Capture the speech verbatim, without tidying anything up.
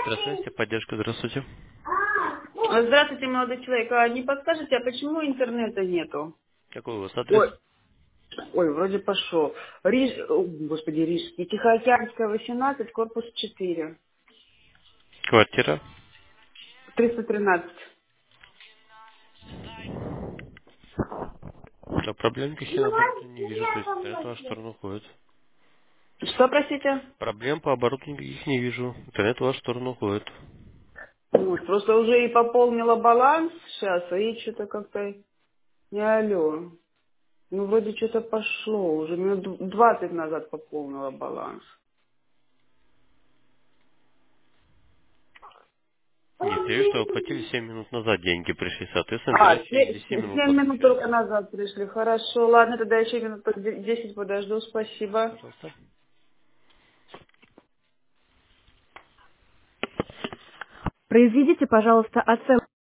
Здравствуйте, поддержка, здравствуйте. Здравствуйте, молодой человек. А не подскажете, а почему интернета нету? Какой у вас адрес? Ой, ой, вроде пошел. Риж, о, господи, Рижский. Тихоокеанская, восемнадцать, корпус четыре. Квартира. триста тринадцать. Да, проблем никаких на оборудовании не вижу, то есть интернет в вашу сторону уходит. Что, простите? Проблем по оборудованию никаких не вижу, интернет в вашу сторону уходит. Ну, просто уже и пополнила баланс сейчас, и что-то как-то не алло. Ну, вроде что-то пошло. Уже минут двадцать назад пополнила баланс. Нет, я вижу, что вы платили семь минут назад, деньги пришли, соответственно, А, интернет через се- десять минут семь минут подключается. только назад пришли. Хорошо, ладно, тогда еще минут под де- десять подожду. Спасибо. Пожалуйста. Произведите, пожалуйста, оценку.